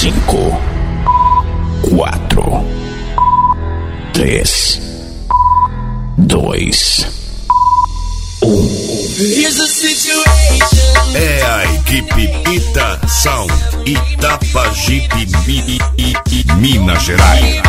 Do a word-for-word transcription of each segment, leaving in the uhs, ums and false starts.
Cinco, quatro, três, dois, um. É a equipe Ita Sound, Itapajipe, Mi, I, I, Minas Gerais.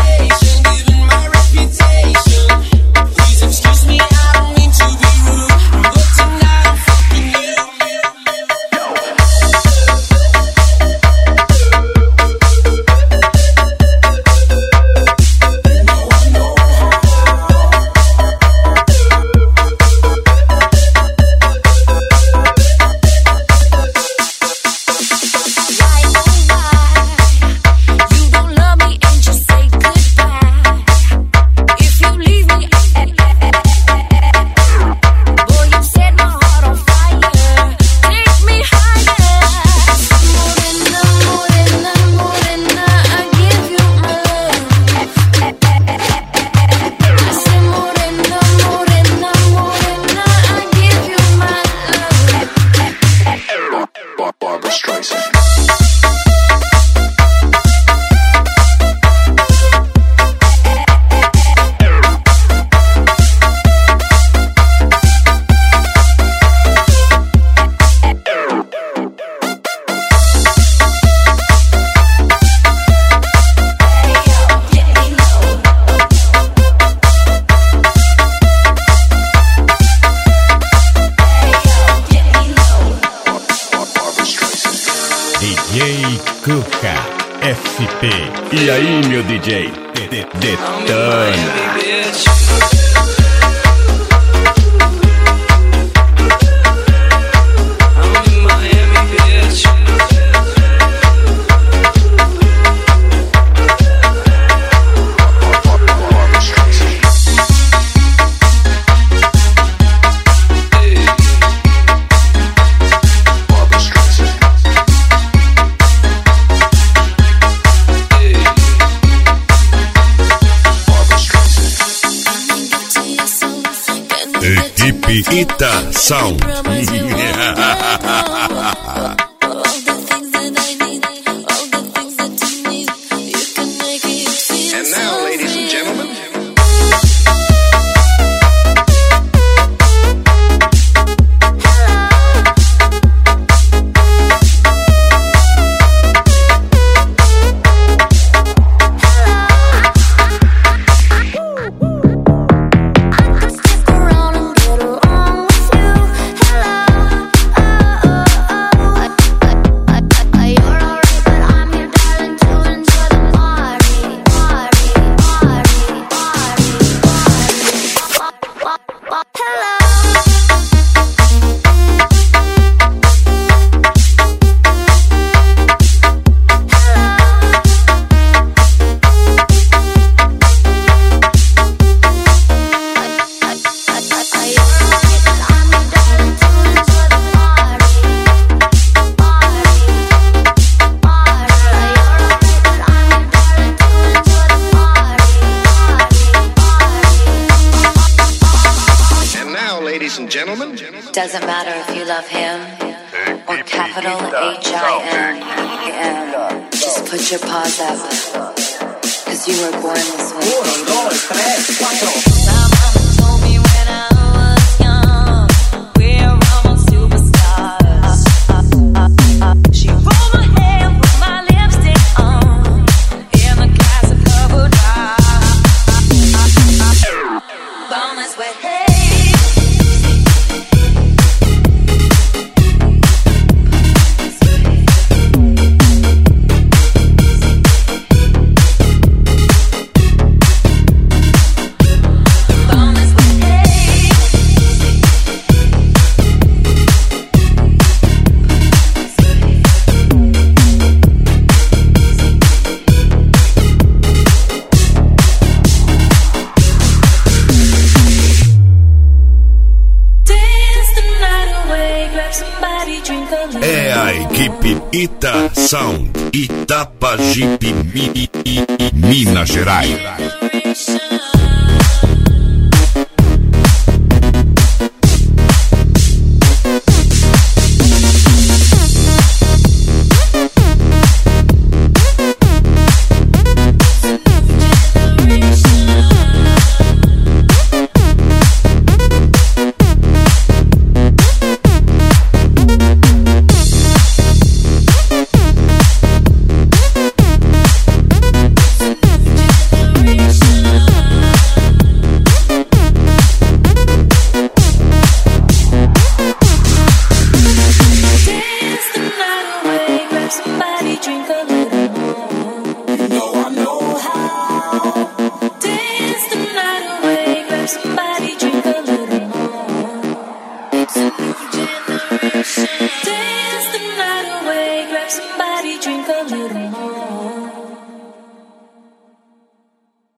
D J Cuca F P. E aí, meu D J? De -de Detona. Equipe Ita Sound. And now, ladies and gentlemen, ladies and gentlemen, doesn't matter if you love him or capital H I M. Just put your paws up, cause you were born this way, baby. É a equipe Ita Sound, Itapajipe, Mi, I, I, Minas Gerais. somebody